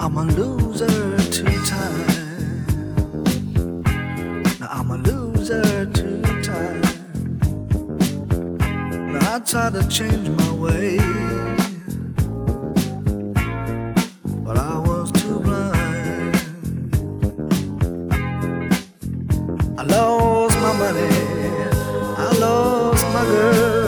I'm a loser two times. Now I'm a loser two times. Now I try to change my way, but I was too blind. I lost my money, I lost my girl.